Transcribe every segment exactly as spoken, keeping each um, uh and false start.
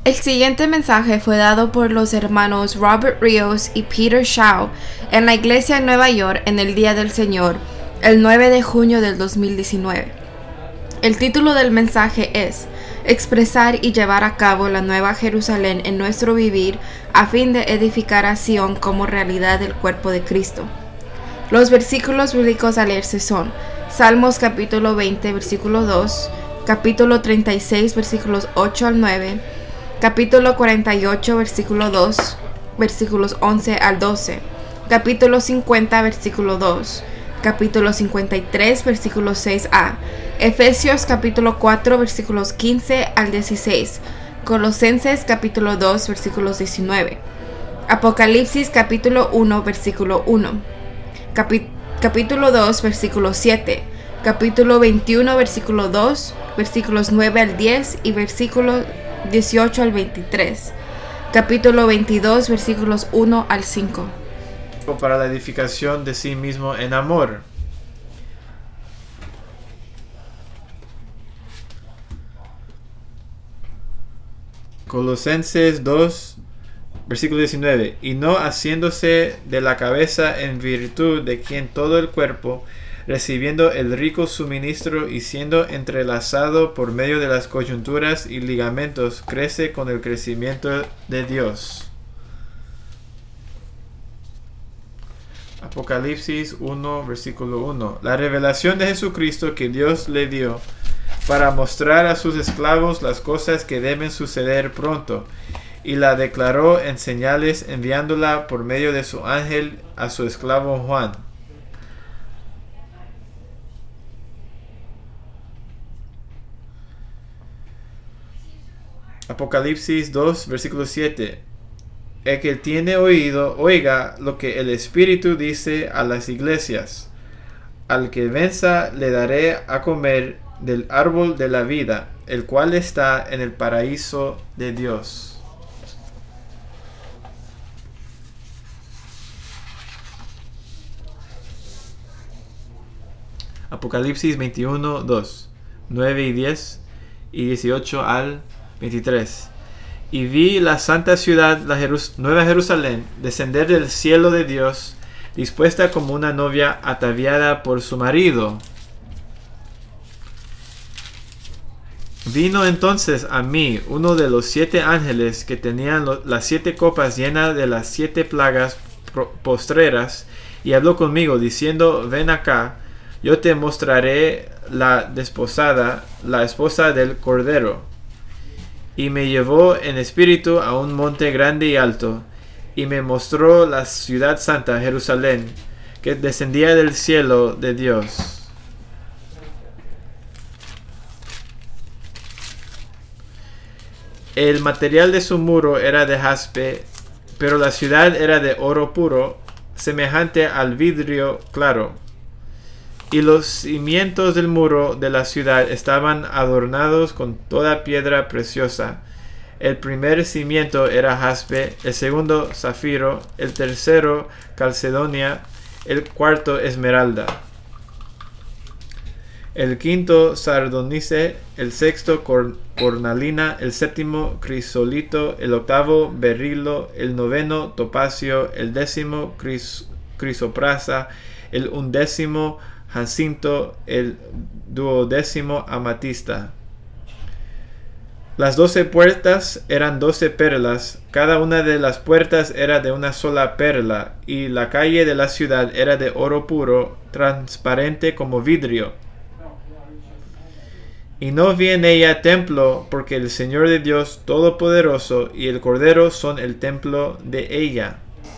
El siguiente mensaje fue dado por los hermanos Robert Rios y Peter Shaw en la iglesia en Nueva York en el Día del Señor, el nueve de junio del dos mil diecinueve. El título del mensaje es Expresar y llevar a cabo la Nueva Jerusalén en nuestro vivir a fin de edificar a Sion como realidad del cuerpo de Cristo. Los versículos bíblicos a leerse son Salmos capítulo veinte versículo dos, capítulo treinta y seis versículos ocho al nueve, capítulo cuarenta y ocho versículo dos, versículos once al doce, capítulo cincuenta versículo dos, capítulo cincuenta y tres versículo seis a, Efesios capítulo cuatro versículos quince al dieciséis, Colosenses capítulo dos versículos diecinueve, Apocalipsis capítulo uno versículo uno, Capi- capítulo dos versículo siete, capítulo veintiuno versículo dos, versículos nueve al diez y versículos dieciocho al veintitrés, capítulo veintidós versículos uno al cinco. Para la edificación de sí mismo en amor. Colosenses dos versículo diecinueve, y no haciéndose de la cabeza en virtud de quien todo el cuerpo, recibiendo el rico suministro y siendo entrelazado por medio de las coyunturas y ligamentos, crece con el crecimiento de Dios. Apocalipsis uno, versículo uno. La revelación de Jesucristo que Dios le dio para mostrar a sus esclavos las cosas que deben suceder pronto, y la declaró en señales enviándola por medio de su ángel a su esclavo Juan. Apocalipsis dos, versículo siete. El que tiene oído, oiga lo que el Espíritu dice a las iglesias. Al que venza le daré a comer del árbol de la vida, el cual está en el paraíso de Dios. Apocalipsis veintiuno, dos, nueve y diez y dieciocho al veintitrés. Y vi la santa ciudad, la Jerus- Nueva Jerusalén, descender del cielo de Dios, dispuesta como una novia ataviada por su marido. Vino entonces a mí uno de los siete ángeles que tenían lo- las siete copas llenas de las siete plagas pro- postreras, y habló conmigo, diciendo, ven acá, yo te mostraré la desposada, la esposa del Cordero. Y me llevó en espíritu a un monte grande y alto, y me mostró la ciudad santa, Jerusalén, que descendía del cielo de Dios. El material de su muro era de jaspe, pero la ciudad era de oro puro, semejante al vidrio claro. Y los cimientos del muro de la ciudad estaban adornados con toda piedra preciosa. El primer cimiento era jaspe, el segundo zafiro, el tercero calcedonia, el cuarto esmeralda, el quinto sardonice, el sexto cor- cornalina, el séptimo crisolito, el octavo berilo, el noveno topacio, el décimo cris- crisoprasa, el undécimo jacinto, el duodécimo amatista. Las doce puertas eran doce perlas, cada una de las puertas era de una sola perla, y la calle de la ciudad era de oro puro, transparente como vidrio. Y no vi en ella templo, porque el Señor de Dios Todopoderoso y el Cordero son el templo de ella.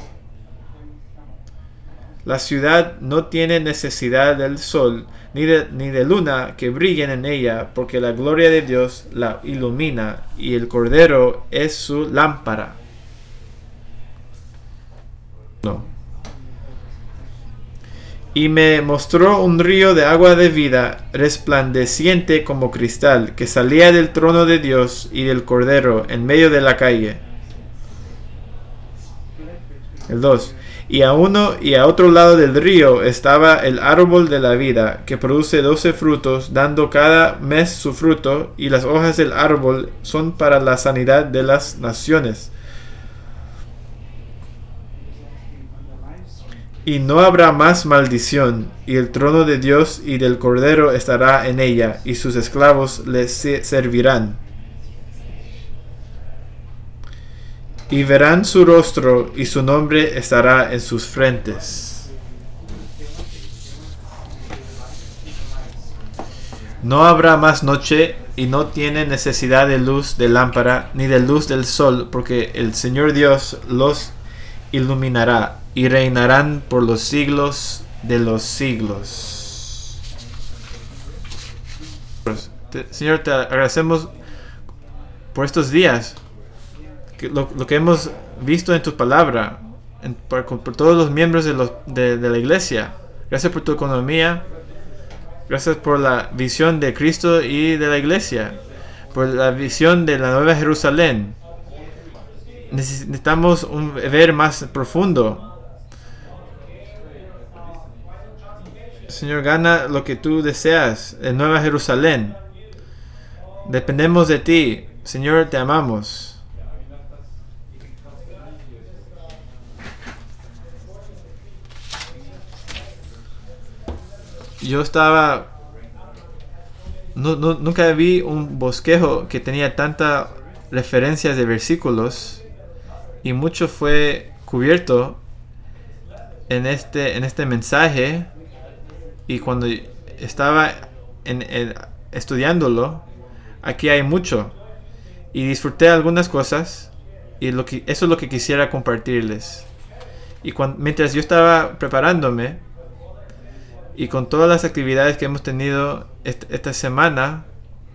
La ciudad no tiene necesidad del sol, ni de, ni de luna que brillen en ella, porque la gloria de Dios la ilumina, y el Cordero es su lámpara. No. Y me mostró un río de agua de vida, resplandeciente como cristal, que salía del trono de Dios y del Cordero, en medio de la calle. El dos. Y a uno y a otro lado del río estaba el árbol de la vida, que produce doce frutos, dando cada mes su fruto, y las hojas del árbol son para la sanidad de las naciones. Y no habrá más maldición, y el trono de Dios y del Cordero estará en ella, y sus esclavos les servirán. Y verán su rostro, y su nombre estará en sus frentes. No habrá más noche, y no tiene necesidad de luz de lámpara, ni de luz del sol, porque el Señor Dios los iluminará, y reinarán por los siglos de los siglos. Señor, te agradecemos por estos días, que lo, lo que hemos visto en tu palabra, en, por, por todos los miembros de, los, de, de la iglesia. Gracias por tu economía, gracias por la visión de Cristo y de la iglesia, por la visión de la Nueva Jerusalén. Necesitamos un ver más profundo. Señor, gana lo que tú deseas en Nueva Jerusalén. Dependemos de ti. Señor, te amamos. Yo estaba... No, no, nunca vi un bosquejo que tenía tantas referencias de versículos, y mucho fue cubierto en este, en este mensaje. Y cuando estaba en, en, estudiándolo, aquí hay mucho. Y disfruté algunas cosas. Y lo que, eso es lo que quisiera compartirles. Y cuando, mientras yo estaba preparándome, y con todas las actividades que hemos tenido est- esta semana,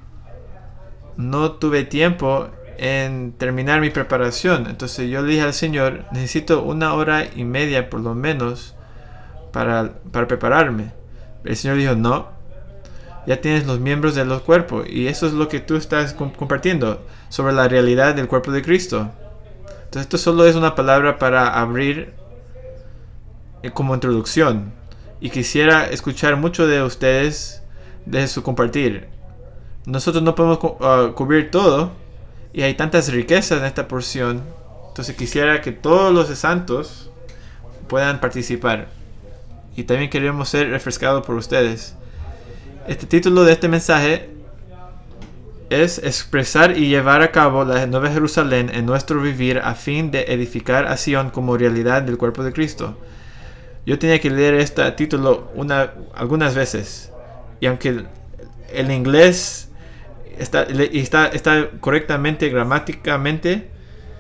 no tuve tiempo en terminar mi preparación. Entonces yo le dije al Señor, necesito una hora y media por lo menos para, para prepararme. El Señor dijo, no, ya tienes los miembros de los cuerpos, y eso es lo que tú estás comp- compartiendo sobre la realidad del cuerpo de Cristo. Entonces esto solo es una palabra para abrir eh, como introducción, y quisiera escuchar mucho de ustedes de su compartir. Nosotros no podemos uh, cubrir todo, y hay tantas riquezas en esta porción. Entonces quisiera que todos los santos puedan participar. Y también queremos ser refrescados por ustedes. Este título de este mensaje es expresar y llevar a cabo la Nueva Jerusalén en nuestro vivir, a fin de edificar a Sion como realidad del cuerpo de Cristo. Yo tenía que leer este título una, algunas veces. Y aunque el, el inglés está, está, está correctamente gramáticamente,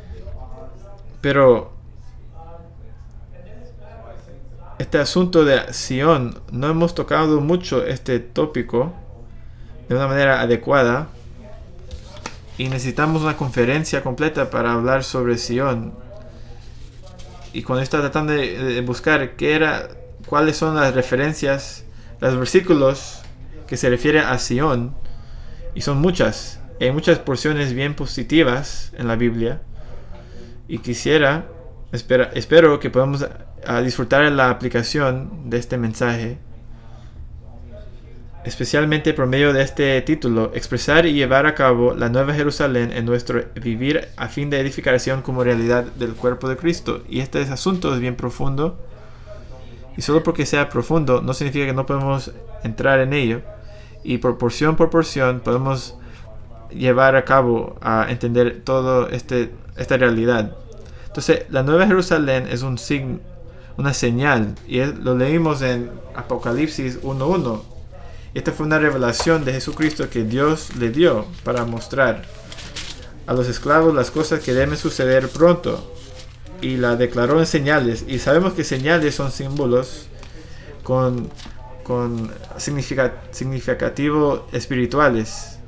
pero este asunto de Sion, no hemos tocado mucho este tópico de una manera adecuada, y necesitamos una conferencia completa para hablar sobre Sion. Y cuando estaba tratando de, de buscar qué era, cuáles son las referencias, los versículos que se refieren a Sion, y son muchas, hay muchas porciones bien positivas en la Biblia, y quisiera, espera, espero que podamos a disfrutar la aplicación de este mensaje, especialmente por medio de este título, expresar y llevar a cabo la Nueva Jerusalén en nuestro vivir, a fin de edificación como realidad del cuerpo de Cristo. Y este asunto es bien profundo, y solo porque sea profundo no significa que no podemos entrar en ello, y por porción por porción podemos llevar a cabo a entender toda este, esta realidad. Entonces la Nueva Jerusalén es un signo, una señal, y es, lo leímos en Apocalipsis uno uno. Esta fue una revelación de Jesucristo que Dios le dio para mostrar a los esclavos las cosas que deben suceder pronto, y la declaró en señales. Y sabemos que señales son símbolos con, con significa, significativos espirituales.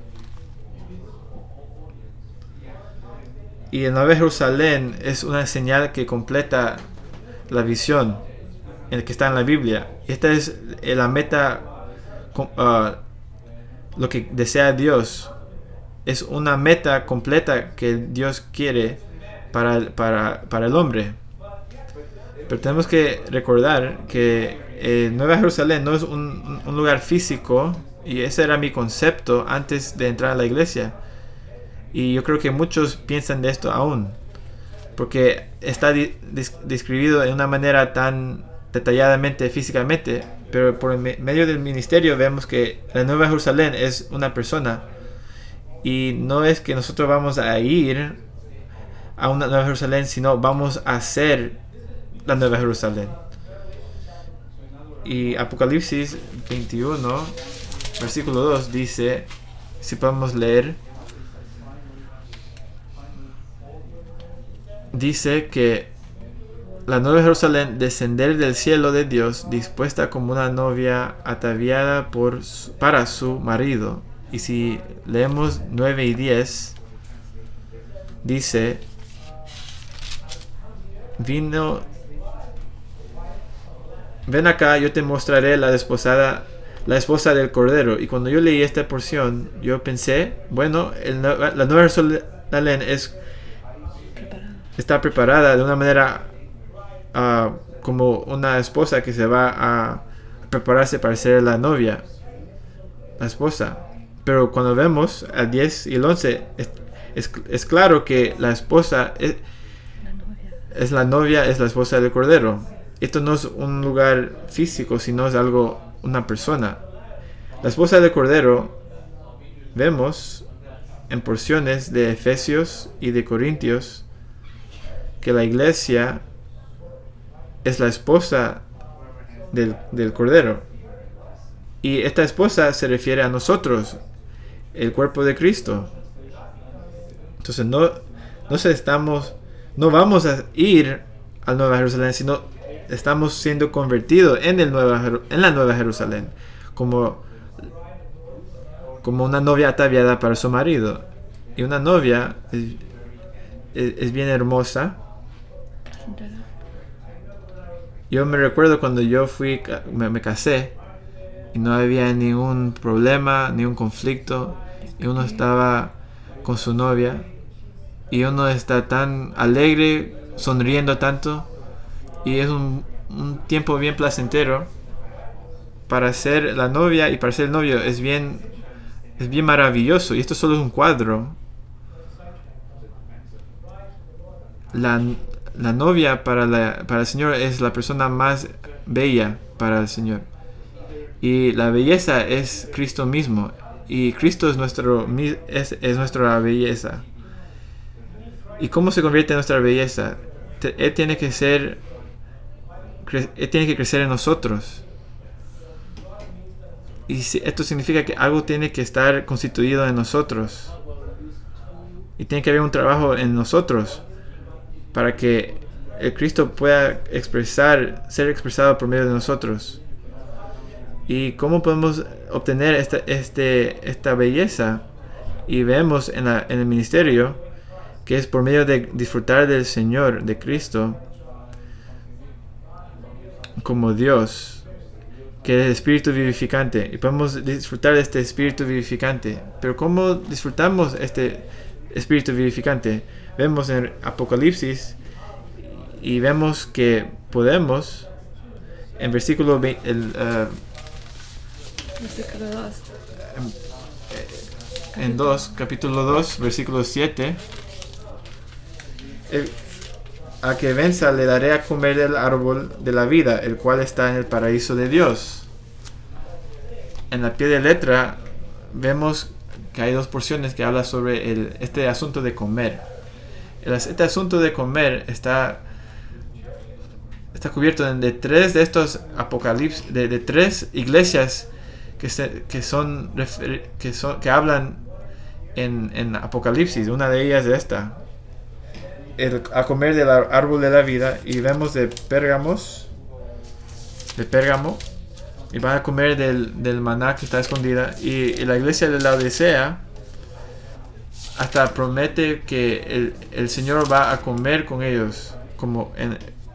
Y el Nueva Jerusalén es una señal que completa la visión en el que está en la Biblia. Esta es la meta, uh, lo que desea Dios. Es una meta completa que Dios quiere para, para, para el hombre. Pero tenemos que recordar que eh, Nueva Jerusalén no es un, un lugar físico, y ese era mi concepto antes de entrar a la iglesia. Y yo creo que muchos piensan de esto aún, porque está di- dis- describido de una manera tan detalladamente físicamente, pero por me- medio del ministerio vemos que la Nueva Jerusalén es una persona, y no es que nosotros vamos a ir a una Nueva Jerusalén, sino vamos a ser la Nueva Jerusalén. Y Apocalipsis veintiuno, versículo dos dice, si podemos leer, dice que la Nueva Jerusalén descender del cielo de Dios, dispuesta como una novia ataviada por su, para su marido. Y si leemos nueve y diez, dice, vino, ven acá, yo te mostraré la desposada, la esposa del Cordero. Y cuando yo leí esta porción, yo pensé, bueno, el, la Nueva Jerusalén es, está preparada de una manera uh, como una esposa que se va a prepararse para ser la novia, la esposa. Pero cuando vemos al diez y el once, es, es, es claro que la esposa es la novia, es la novia, es la esposa del Cordero. Esto no es un lugar físico, sino es algo, una persona. La esposa del Cordero, vemos en porciones de Efesios y de Corintios que la iglesia es la esposa del, del Cordero. Y esta esposa se refiere a nosotros, el cuerpo de Cristo. Entonces no, no estamos, no vamos a ir a Nueva Jerusalén, sino estamos siendo convertidos en, el Nueva, en la Nueva Jerusalén, como, como una novia ataviada para su marido. Y una novia es, es, es bien hermosa. Yo me recuerdo cuando yo fui, me, me casé, y no había ningún problema, ningún conflicto, y uno estaba con su novia, y uno está tan alegre, sonriendo tanto, y es un, un tiempo bien placentero. Para ser la novia y para ser el novio es bien, es bien maravilloso, y esto solo es un cuadro. La, la novia para, la, para el Señor es la persona más bella para el Señor. Y la belleza es Cristo mismo. Y Cristo es, nuestro, es, es nuestra belleza. ¿Y cómo se convierte en nuestra belleza? Él tiene que ser, Él tiene que crecer en nosotros. Y esto significa que algo tiene que estar constituido en nosotros. Y tiene que haber un trabajo en nosotros para que el Cristo pueda expresar, ser expresado por medio de nosotros. ¿Y cómo podemos obtener esta, este, esta belleza? Y vemos en, la, en el ministerio que es por medio de disfrutar del Señor, de Cristo, como Dios, que es el Espíritu vivificante. Y podemos disfrutar de este Espíritu vivificante. Pero ¿cómo disfrutamos este Espíritu vivificante? Vemos en Apocalipsis y vemos que podemos, en versículo veinte, el, uh, versículo dos. En, en dos, capítulo dos, versículo siete. El, a que venza le daré a comer del árbol de la vida, el cual está en el paraíso de Dios. En la pie de letra vemos que hay dos porciones que hablan sobre el, este asunto de comer. El, este asunto de comer está, está cubierto en de tres de estos apocalipsis, de, de tres iglesias que, se, que, son, que, son, que hablan en, en Apocalipsis. Una de ellas es esta, el, a comer del árbol de la vida. Y vemos de Pérgamos, de Pérgamo, y van a comer del, del maná que está escondida. Y, y la iglesia de la Odisea hasta promete que el, el Señor va a comer con ellos, como en,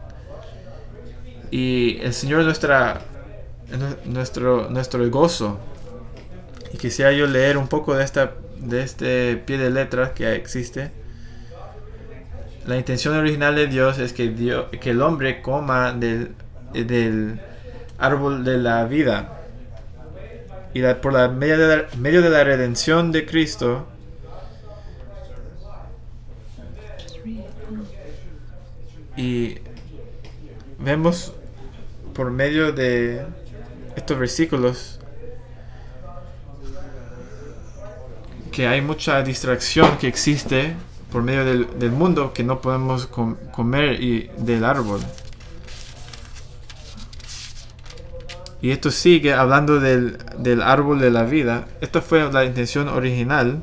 y el Señor es nuestra, nuestro, nuestro gozo. Y quisiera yo leer un poco de esta, de este pie de letra que existe. la intención original de Dios es que, Dios, que el hombre coma del, del árbol de la vida. Y la, por la medio, de la medio de la redención de Cristo, y vemos por medio de estos versículos que hay mucha distracción que existe por medio del, del mundo, que no podemos com- comer y, del árbol. Y esto sigue hablando del, del árbol de la vida. Esta fue la intención original,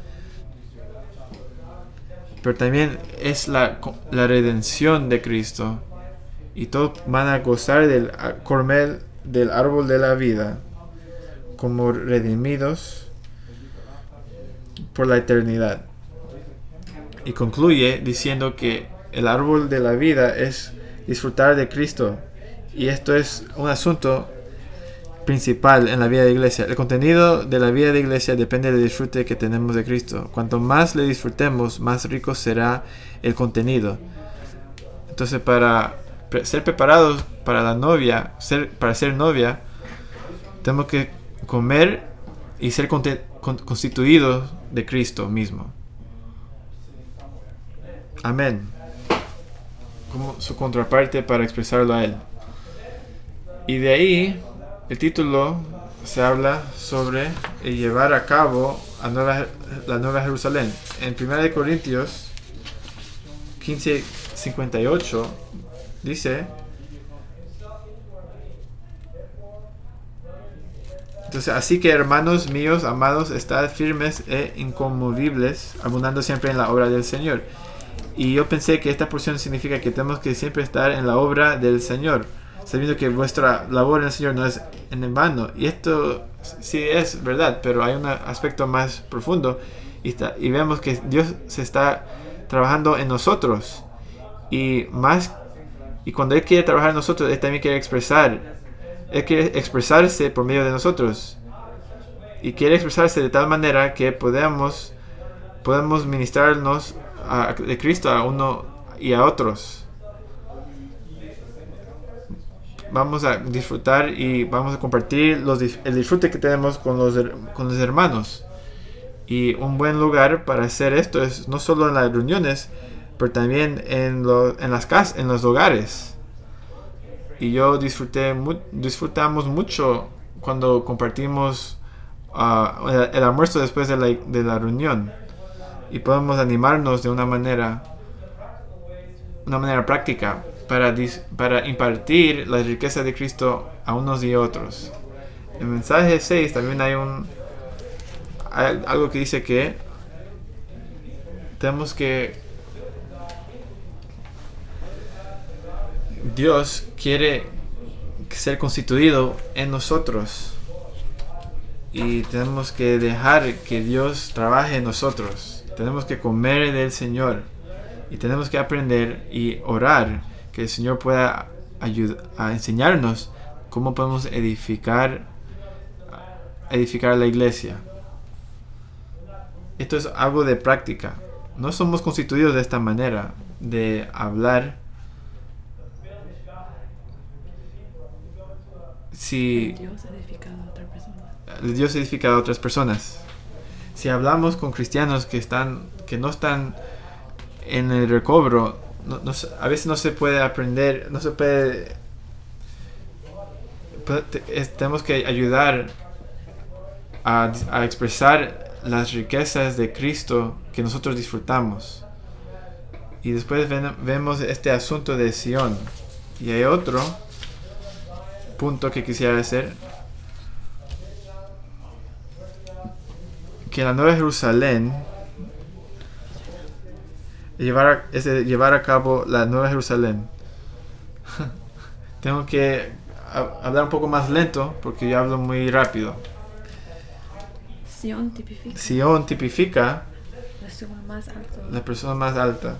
pero también es la, la redención de Cristo. Y todos van a gozar del comer del árbol de la vida como redimidos por la eternidad. Y concluye diciendo que el árbol de la vida es disfrutar de Cristo. Y esto es un asunto principal en la vida de iglesia. El contenido de la vida de iglesia depende del disfrute que tenemos de Cristo. Cuanto más le disfrutemos, más rico será el contenido. Entonces, para pre- ser preparados para la novia, ser, para ser novia, tenemos que comer y ser conte- con- constituidos de Cristo mismo. Amén. Como su contraparte para expresarlo a Él. Y de ahí, el título se habla sobre el llevar a cabo a nueva, la Nueva Jerusalén. En primera de Corintios quince cincuenta y ocho dice: entonces, así que hermanos míos, amados, estad firmes e inconmovibles, abundando siempre en la obra del Señor. Y yo pensé que esta porción significa que tenemos que siempre estar en la obra del Señor, sabiendo que vuestra labor en el Señor no es en vano. Y esto sí es verdad, pero hay un aspecto más profundo. Y, está, y vemos que Dios se está trabajando en nosotros. Y más y cuando Él quiere trabajar en nosotros, Él también quiere expresar. Él quiere expresarse por medio de nosotros. Y quiere expresarse de tal manera que podamos, podamos ministrarnos a, de Cristo a uno y a otros. Vamos a disfrutar y vamos a compartir los, el disfrute que tenemos con los, con los hermanos. Y un buen lugar para hacer esto es no solo en las reuniones, pero también en, lo, en las casas, en los hogares. Y yo disfruté, mu- disfrutamos mucho cuando compartimos uh, el, el almuerzo después de la, de la reunión. Y podemos animarnos de una manera, una manera práctica para, dis, para impartir la riqueza de Cristo a unos y otros. En el mensaje seis también hay un hay algo que dice que tenemos que Dios quiere ser constituido en nosotros y tenemos que dejar que Dios trabaje en nosotros. Tenemos que comer del Señor y tenemos que aprender y orar que el Señor pueda ayudar a enseñarnos cómo podemos edificar edificar la iglesia. Esto es algo de práctica. No somos constituidos de esta manera de hablar. Si Dios edifica a otra persona. Dios edifica a otras personas. Si hablamos con cristianos que están, que no están en el recobro, no, no, a veces no se puede aprender, no se puede. Tenemos que ayudar a, a expresar las riquezas de Cristo que nosotros disfrutamos. Y después ven, vemos este asunto de Sion. Y hay otro punto que quisiera hacer, que la Nueva Jerusalén llevar a, es de llevar a cabo la Nueva Jerusalén. Tengo que a, hablar un poco más lento porque yo hablo muy rápido. Sion tipifica, Sion tipifica la persona más alta. la persona más alta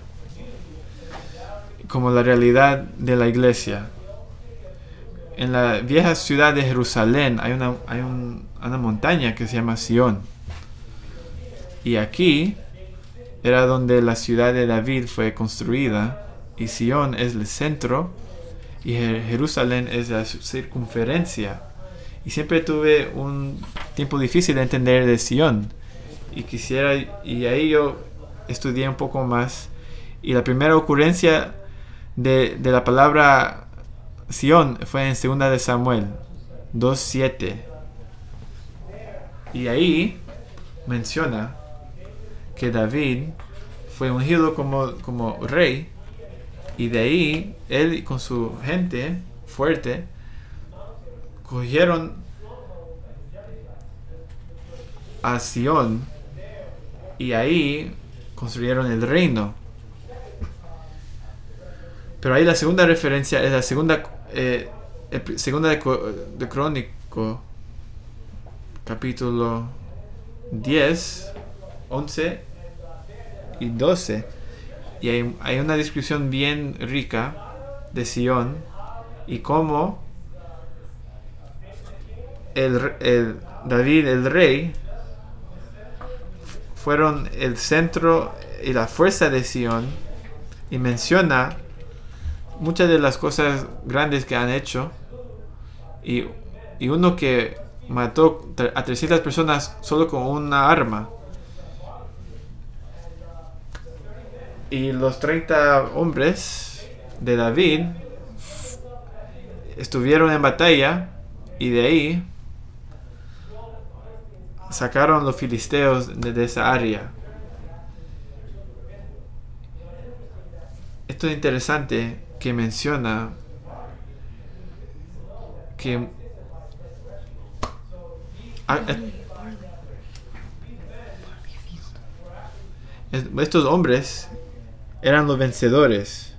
como la realidad de la iglesia. En la vieja ciudad de Jerusalén hay una, hay un, una montaña que se llama Sion. Y aquí era donde la ciudad de David fue construida, y Sión es el centro, y Jerusalén es la circunferencia. Y siempre tuve un tiempo difícil de entender de Sión, y quisiera, y ahí yo estudié un poco más, y la primera ocurrencia de, de la palabra Sión fue en segunda de Samuel dos siete, y ahí menciona que David fue ungido como, como rey, y de ahí él con su gente fuerte cogieron a Sión, y ahí construyeron el reino. Pero ahí la segunda referencia es la segunda eh, segunda de, de Crónico, capítulo diez, once y doce, y hay, hay una descripción bien rica de Sión y cómo el, el David, el rey, fueron el centro y la fuerza de Sión, y menciona muchas de las cosas grandes que han hecho, y, y uno que mató a trescientas personas solo con una arma, y los treinta hombres de David estuvieron en batalla, y de ahí sacaron los filisteos de, de esa área. Esto es interesante, que menciona que a, a, estos hombres eran los vencedores,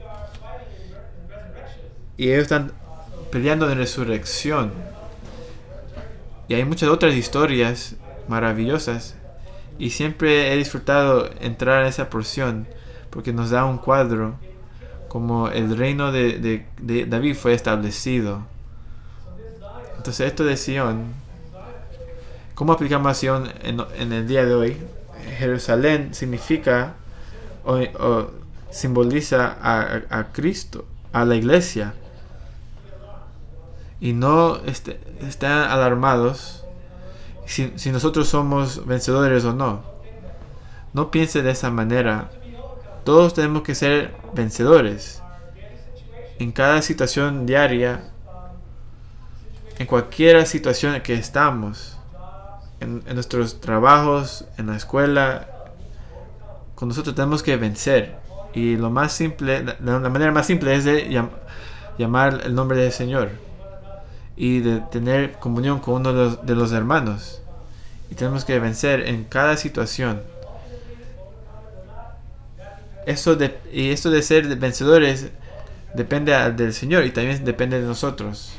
y ellos están peleando en resurrección. Y hay muchas otras historias maravillosas, y siempre he disfrutado entrar en esa porción, porque nos da un cuadro como el reino de, de, de David fue establecido. Entonces esto de Sión, ¿cómo aplicamos a Sión en, en el día de hoy? Jerusalén significa o, o simboliza a, a, a Cristo, a la iglesia. Y no est- están alarmados si, si nosotros somos vencedores o no. No piense de esa manera. Todos tenemos que ser vencedores en cada situación diaria, en cualquier situación que estamos, en, en nuestros trabajos, en la escuela. Con nosotros tenemos que vencer, y lo más simple, la, la manera más simple es de llam, llamar el nombre del Señor y de tener comunión con uno de los, de los hermanos, y tenemos que vencer en cada situación. Eso de, y esto de ser vencedores depende del Señor, y también depende de nosotros.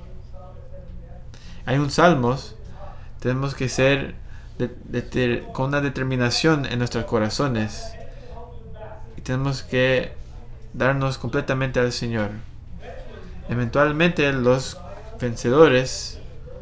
Hay un Salmos, tenemos que ser de, de, de, con una determinación en nuestros corazones, y tenemos que darnos completamente al Señor. Eventualmente los vencedores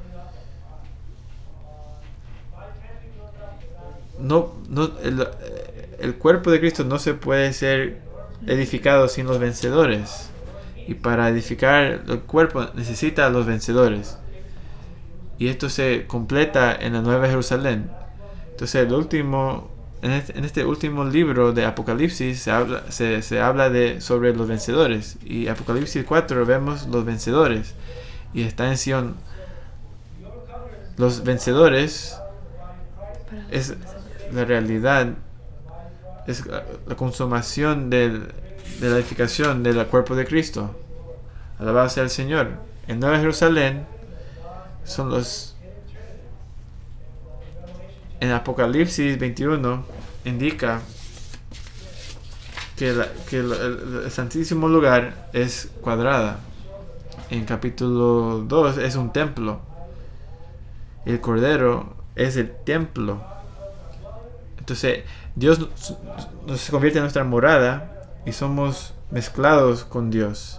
no, no el, el cuerpo de Cristo no se puede ser edificado sin los vencedores, y para edificar el cuerpo necesita a los vencedores, y esto se completa en la Nueva Jerusalén. Entonces el último en este, en este último libro de Apocalipsis se habla, se, se habla de sobre los vencedores, y Apocalipsis cuatro vemos los vencedores, y está en Sion. Los vencedores es la realidad, es la, la consumación del, de la edificación del cuerpo de Cristo. Alabado sea el Señor. En Nueva Jerusalén son los, en Apocalipsis veintiuno indica que, la, que el, el, el santísimo lugar es cuadrada. En capítulo dos es un templo. El Cordero es el templo. Entonces Dios nos, nos convierte en nuestra morada, y somos mezclados con Dios.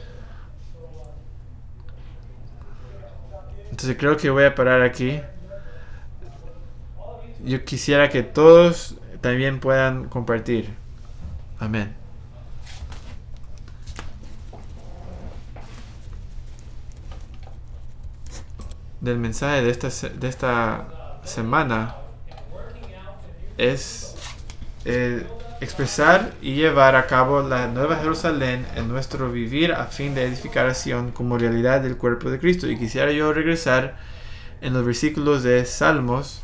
Entonces creo que voy a parar aquí. Yo quisiera que todos también puedan compartir. Amén. Del mensaje de esta, de esta semana es el expresar y llevar a cabo la Nueva Jerusalén en nuestro vivir a fin de edificación como realidad del cuerpo de Cristo. Y quisiera yo regresar en los versículos de Salmos.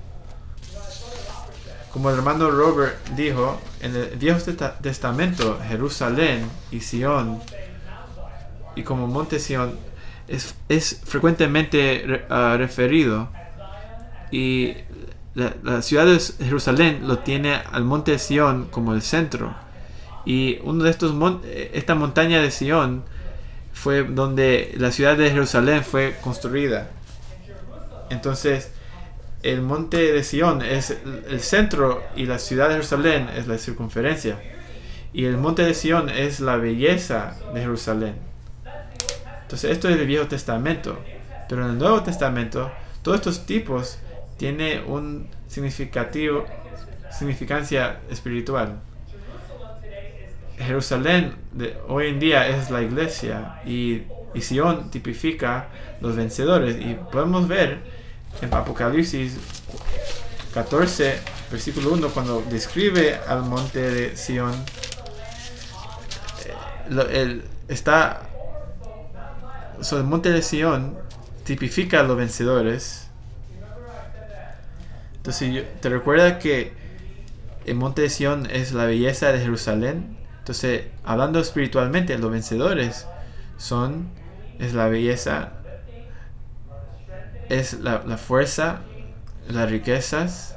Como el hermano Robert dijo, en el Viejo Testamento, Jerusalén y Sión, y como Monte Sión, es, es frecuentemente uh, referido. Y la, la ciudad de Jerusalén lo tiene al Monte Sión como el centro. Y uno de estos mon- esta montaña de Sión fue donde la ciudad de Jerusalén fue construida. Entonces, el monte de Sión es el centro y la ciudad de Jerusalén es la circunferencia. Y el monte de Sión es la belleza de Jerusalén. Entonces esto es el Viejo Testamento. Pero en el Nuevo Testamento, todos estos tipos tienen un significativo, significancia espiritual. Jerusalén de hoy en día es la iglesia y, y Sión tipifica los vencedores. Y podemos ver en Apocalipsis catorce, versículo uno, cuando describe al monte de Sión, eh, el, está, so, el monte de Sión tipifica a los vencedores. Entonces, yo, ¿te recuerda que el monte de Sión es la belleza de Jerusalén? Entonces, hablando espiritualmente, los vencedores son, es la belleza, es la, la fuerza, las riquezas,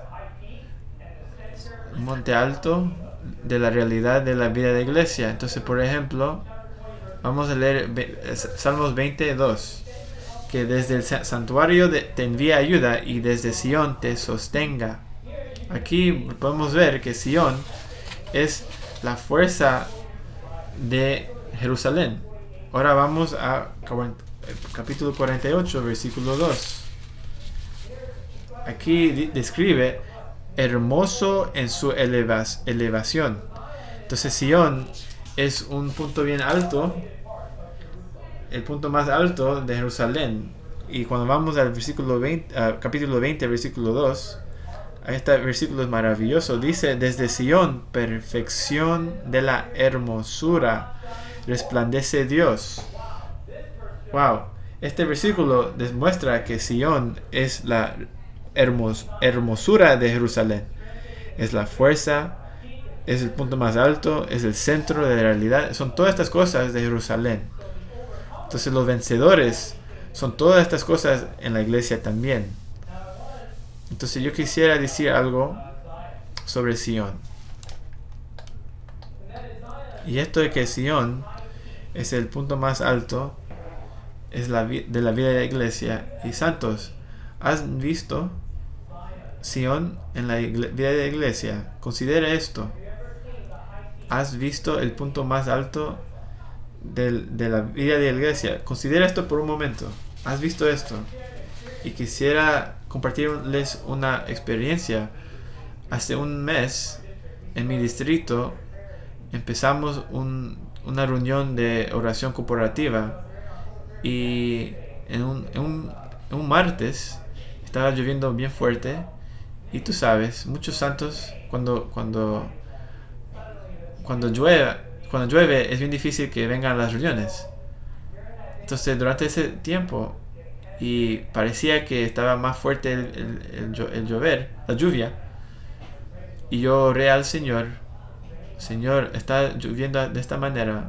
un monte alto de la realidad de la vida de iglesia. Entonces, por ejemplo, vamos a leer Salmos veintidós, que desde el santuario de, te envía ayuda y desde Sión te sostenga. Aquí podemos ver que Sión es la fuerza de Jerusalén. Ahora vamos a capítulo cuarenta y ocho, versículo dos. Aquí describe hermoso en su elevas, elevación. Entonces Sión es un punto bien alto, el punto más alto de Jerusalén. Y cuando vamos al versículo veinte, uh, capítulo veinte, versículo dos, este versículo es maravilloso. Dice: desde Sión, perfección de la hermosura, resplandece Dios. Wow, este versículo demuestra que Sión es la Hermos, hermosura de Jerusalén, es la fuerza, es el punto más alto, es el centro de la realidad, son todas estas cosas de Jerusalén. Entonces los vencedores son todas estas cosas en la iglesia también. Entonces yo quisiera decir algo sobre Sión, y esto de que Sión es el punto más alto, es la vi- de la vida de la iglesia. Y santos, ¿has visto Sión en la igle- vida de la iglesia? Considera esto. ¿Has visto el punto más alto del, de la vida de la iglesia? Considera esto por un momento. ¿Has visto esto? Y quisiera compartirles una experiencia. Hace un mes, en mi distrito, empezamos un, una reunión de oración corporativa. Y en un, en un, en un martes estaba lloviendo bien fuerte. Y tú sabes, muchos santos, cuando cuando cuando llueve, cuando llueve es bien difícil que vengan a las reuniones. Entonces durante ese tiempo, y parecía que estaba más fuerte el, el, el, el llover, la lluvia, y yo oré al Señor: Señor, está lloviendo de esta manera,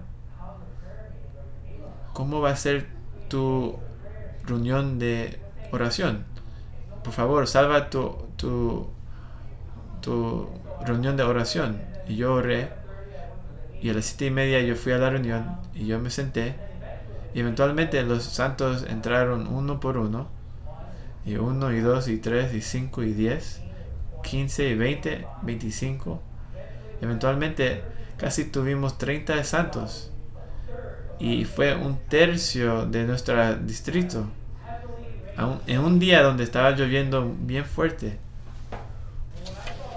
¿cómo va a ser tu reunión de oración? Por favor, salva tu, tu, tu reunión de oración. Y yo oré, y a las siete y media yo fui a la reunión, y yo me senté, y eventualmente los santos entraron uno por uno, y uno, y dos, y tres, y cinco, y diez, quince, y veinte, veinticinco. Eventualmente casi tuvimos treinta santos, y fue un tercio de nuestro distrito, en un día donde estaba lloviendo bien fuerte. Y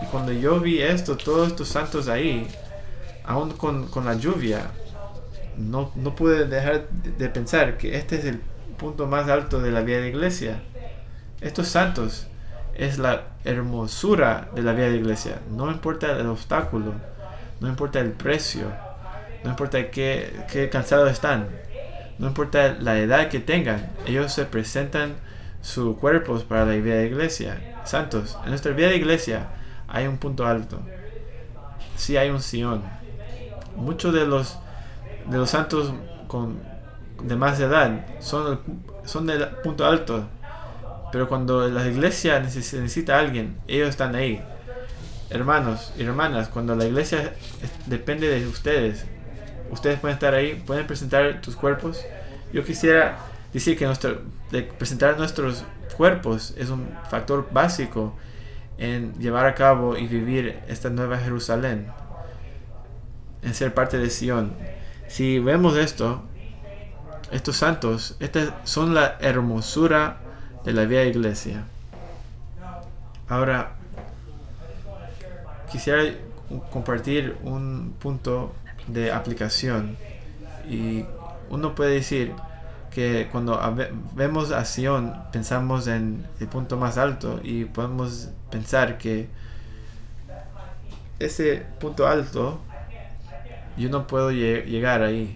cuando yo vi esto, todos estos santos ahí, aún con, con la lluvia, no, no pude dejar de, de pensar que este es el punto más alto de la vida de iglesia. Estos santos es la hermosura de la vida de iglesia. No importa el obstáculo, no importa el precio, no importa qué, qué cansados están, no importa la edad que tengan, ellos se presentan sus cuerpos para la vida de iglesia. Santos, en nuestra vida de iglesia hay un punto alto. Sí hay un Sion. Muchos de los de los santos con de más edad son, el, son del punto alto. Pero cuando la iglesia necesita a alguien, ellos están ahí. Hermanos y hermanas, cuando la iglesia depende de ustedes, ustedes pueden estar ahí, pueden presentar tus cuerpos. Yo quisiera decir que nuestro, de presentar nuestros cuerpos es un factor básico en llevar a cabo y vivir esta nueva Jerusalén, en ser parte de Sion. Si vemos esto, estos santos, estas son la hermosura de la vida de iglesia. Ahora, quisiera compartir un punto de aplicación. Y uno puede decir que cuando vemos a Sion, pensamos en el punto más alto, y podemos pensar que ese punto alto yo no puedo lleg- llegar ahí.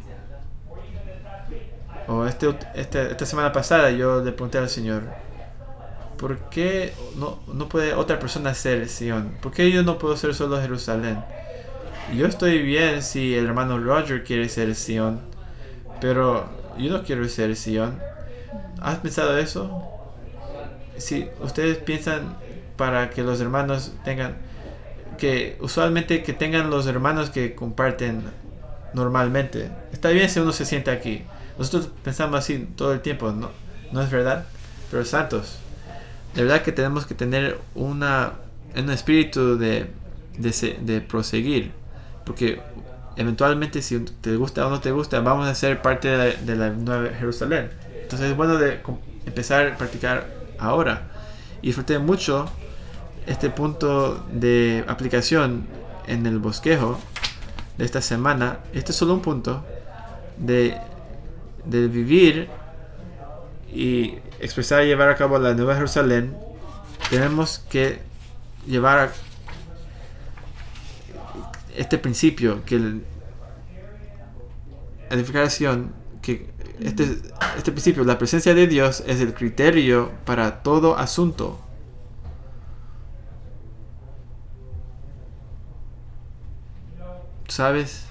O este, este, esta semana pasada yo le pregunté al Señor, ¿por qué no, no puede otra persona ser Sion? ¿Por qué yo no puedo ser solo Jerusalén? Yo estoy bien si el hermano Roger quiere ser Sion, pero yo no quiero ser Sion. ¿Has pensado eso? Si ustedes piensan para que los hermanos tengan, que usualmente que tengan los hermanos que comparten normalmente, está bien si uno se sienta aquí. Nosotros pensamos así todo el tiempo, ¿no? ¿No es verdad? Pero santos, de verdad que tenemos que tener una, un espíritu de, de, de proseguir, porque eventualmente si te gusta o no te gusta, vamos a ser parte de la, de la nueva Jerusalén. Entonces es bueno de empezar a practicar ahora. Y disfruté mucho este punto de aplicación en el bosquejo de esta semana. Este es solo un punto de, de vivir y expresar y llevar a cabo la nueva Jerusalén. Tenemos que llevar a este principio, que el edificación, que este, este principio, la presencia de Dios es el criterio para todo asunto. ¿Sabes?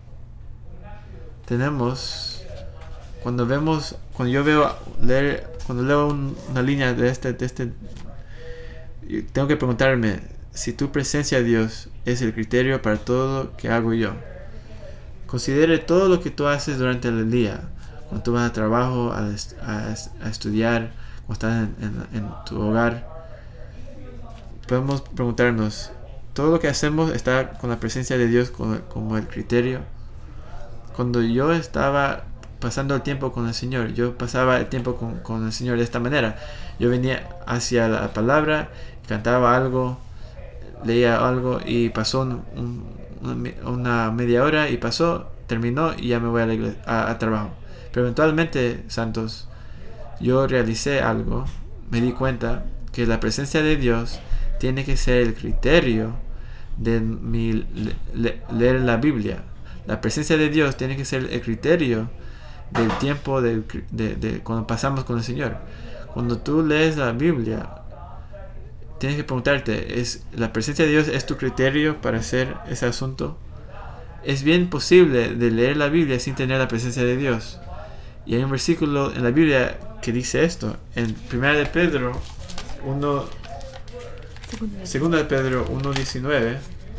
Tenemos, cuando vemos, cuando yo veo leer, cuando leo un, una línea de este, de este, tengo que preguntarme si tu presencia, Dios, es el criterio para todo lo que hago yo. Considere todo lo que tú haces durante el día, cuando tú vas a trabajo, a, a, a estudiar, cuando estás en, en, en tu hogar. Podemos preguntarnos, ¿todo lo que hacemos está con la presencia de Dios como, como el criterio? Cuando yo estaba pasando el tiempo con el Señor, yo pasaba el tiempo con, con el Señor de esta manera. Yo venía hacia la palabra, cantaba algo, leía algo, y pasó un, un, una media hora y pasó, terminó y ya me voy a, la iglesia, a, a trabajo. Pero eventualmente, santos, yo realicé algo, me di cuenta que la presencia de Dios tiene que ser el criterio de mi le, le, leer la Biblia. La presencia de Dios tiene que ser el criterio del tiempo de, de, de cuando pasamos con el Señor. Cuando tú lees la Biblia, tienes que preguntarte, ¿es la presencia de Dios es tu criterio para hacer ese asunto? Es bien posible de leer la Biblia sin tener la presencia de Dios. Y hay un versículo en la Biblia que dice esto, en primera de Pedro uno, segunda de Pedro uno diecinueve.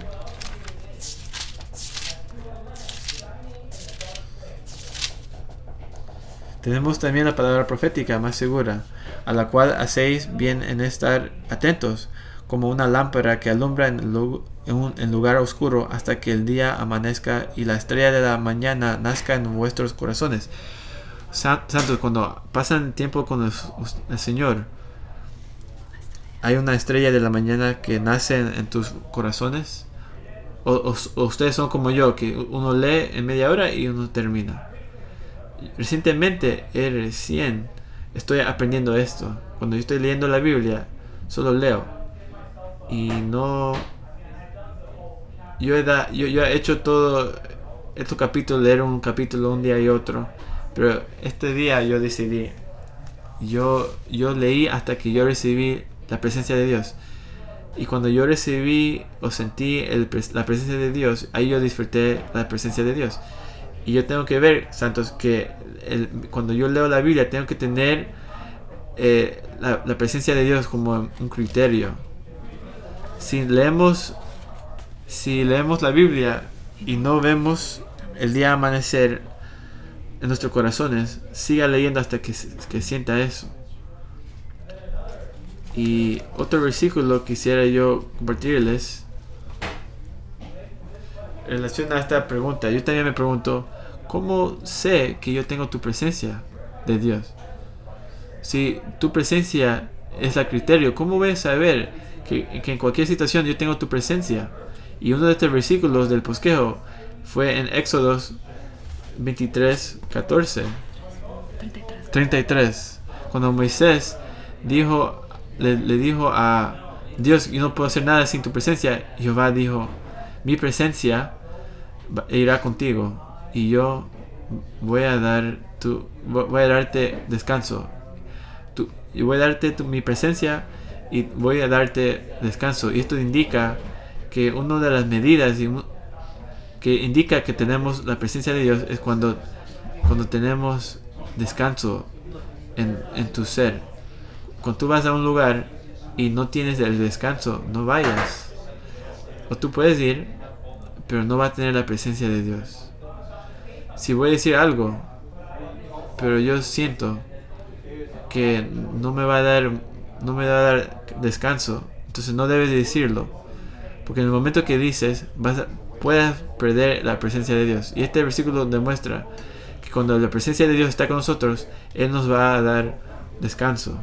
Tenemos también la palabra profética más segura, a la cual hacéis bien en estar atentos, como una lámpara que alumbra en, lu- en un en lugar oscuro hasta que el día amanezca y la estrella de la mañana nazca en vuestros corazones. San- Santos, cuando pasan tiempo con el, el Señor, hay una estrella de la mañana que nace en, en tus corazones? O, o, o ustedes son como yo, que uno lee en media hora y uno termina. Recientemente, eh, recién estoy aprendiendo esto. Cuando yo estoy leyendo la Biblia, solo leo. Y no... Yo he, da, yo, yo he hecho todo estos capítulos, leer un capítulo un día y otro. Pero este día yo decidí. Yo, yo leí hasta que yo recibí la presencia de Dios. Y cuando yo recibí o sentí el, la presencia de Dios, ahí yo disfruté la presencia de Dios. Y yo tengo que ver, santos, que el, cuando yo leo la Biblia tengo que tener eh, la, la presencia de Dios como un criterio. Si leemos, si leemos la Biblia y no vemos el día amanecer en nuestros corazones, siga leyendo hasta que, que sienta eso. Y otro versículo quisiera yo compartirles en relación a esta pregunta. Yo también me pregunto, ¿cómo sé que yo tengo tu presencia de Dios? Si tu presencia es el criterio, ¿cómo voy a saber que, que en cualquier situación yo tengo tu presencia? Y uno de estos versículos del bosquejo fue en Éxodos veintitrés, catorce, treinta y tres, cuando Moisés dijo Le, le dijo a Dios, yo no puedo hacer nada sin tu presencia. Jehová dijo, mi presencia irá contigo y yo voy a dar tu, voy a darte descanso. Tu, yo voy a darte tu, mi presencia y voy a darte descanso. Y esto indica que una de las medidas y un, que indica que tenemos la presencia de Dios es cuando, cuando tenemos descanso en, en tu ser. Cuando tú vas a un lugar y no tienes el descanso, no vayas. O tú puedes ir, pero no va a tener la presencia de Dios. Si voy a decir algo, pero yo siento que no me va a dar, no me va a dar descanso, entonces no debes de decirlo. Porque en el momento que dices, vas a, puedes perder la presencia de Dios. Y este versículo demuestra que cuando la presencia de Dios está con nosotros, Él nos va a dar descanso.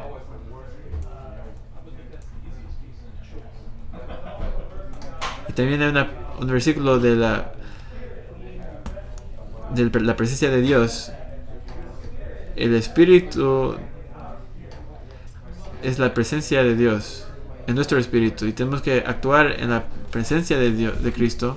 Y también hay una, un versículo de la de la presencia de Dios. El Espíritu es la presencia de Dios en nuestro espíritu y tenemos que actuar en la presencia de Dios, de Cristo,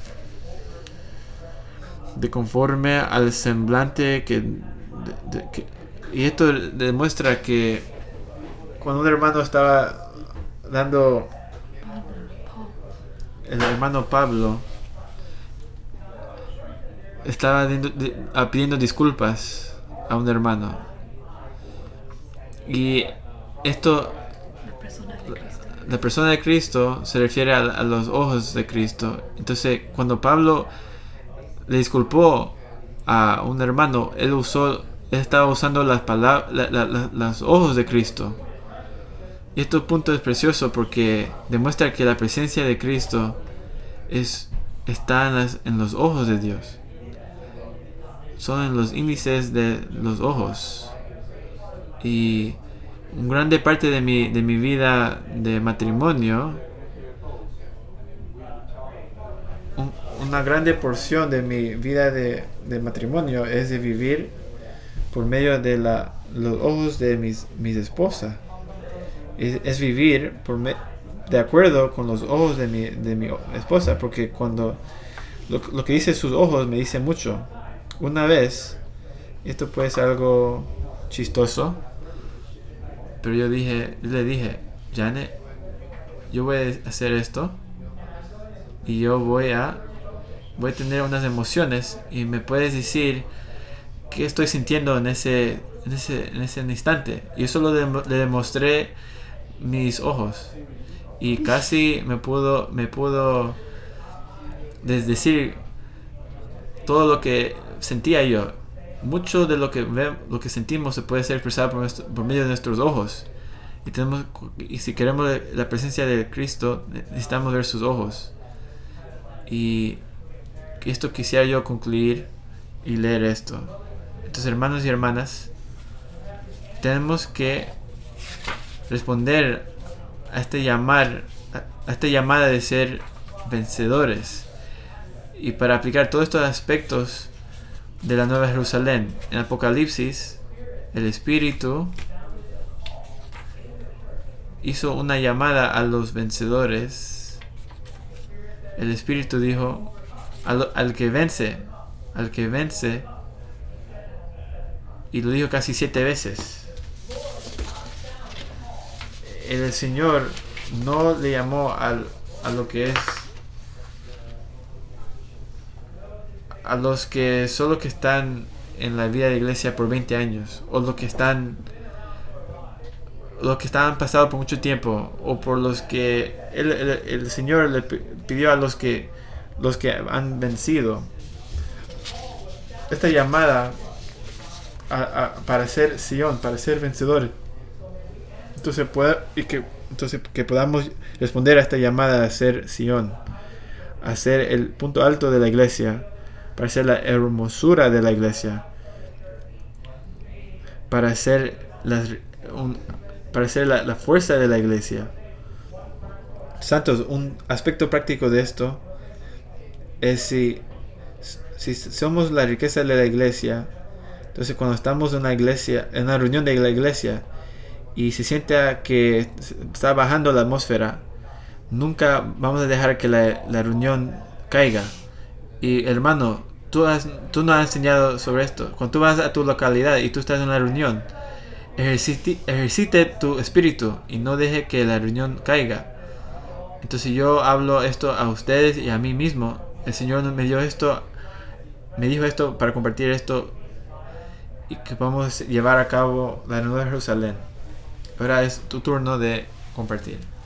de conforme al semblante que, de, de, que y esto demuestra que cuando un hermano estaba dando, el hermano Pablo estaba pidiendo disculpas a un hermano, y esto, la persona de Cristo, la persona de Cristo se refiere a, a los ojos de Cristo. Entonces cuando Pablo le disculpó a un hermano, él usó él estaba usando las palabras, la, la, la, los ojos de Cristo. Y este punto es precioso porque demuestra que la presencia de Cristo es, está en, las, en los ojos de Dios. Son en los índices de los ojos. Y una grande parte de mi, de mi vida de matrimonio, un, una grande porción de mi vida de, de matrimonio es de vivir por medio de la, los ojos de mis, mis esposas. Es, es vivir por me, de acuerdo con los ojos de mi, de mi esposa, porque cuando lo, lo que dice sus ojos me dice mucho. Una vez, esto puede ser algo chistoso, pero yo dije, yo le dije, Janet, yo voy a hacer esto y yo voy a voy a tener unas emociones y me puedes decir qué estoy sintiendo en ese en ese en ese instante. Y eso lo de, le demostré mis ojos y casi me pudo me pudo decir todo lo que sentía yo. Mucho de lo que ve, lo que sentimos se puede ser expresado por, nuestro, por medio de nuestros ojos. Y tenemos, y si queremos la presencia de Cristo, necesitamos ver sus ojos. Y esto quisiera yo concluir y leer esto. Entonces, hermanos y hermanas, tenemos que responder a este llamar, a esta llamada de ser vencedores. Y para aplicar todos estos aspectos de la Nueva Jerusalén, en Apocalipsis, el Espíritu hizo una llamada a los vencedores. El Espíritu dijo al, al que vence, al que vence, y lo dijo casi siete veces. El Señor no le llamó al, a lo que es a los que solo que están en la vida de iglesia por veinte años, o los que están los que están pasado por mucho tiempo, o por los que el, el, el Señor le pidió a los que los que han vencido. Esta llamada a, a, para ser Sion, para ser vencedores. Entonces pueda y que entonces que podamos responder a esta llamada a ser Sion, a ser el punto alto de la iglesia, para ser la hermosura de la iglesia, para ser las un, para ser la, la fuerza de la iglesia. Santos, un aspecto práctico de esto es si, si somos la riqueza de la iglesia. Entonces cuando estamos en una iglesia, en una reunión de la iglesia, y se siente que está bajando la atmósfera, nunca vamos a dejar que la, la reunión caiga. Y hermano, tú, has, tú nos has enseñado sobre esto. Cuando tú vas a tu localidad y tú estás en una reunión, ejercite, ejercite tu espíritu y no deje que la reunión caiga. Entonces yo hablo esto a ustedes y a mí mismo. El Señor me dio esto, me dijo esto para compartir esto y que podamos llevar a cabo la Nueva Jerusalén. Ahora es tu turno de compartir.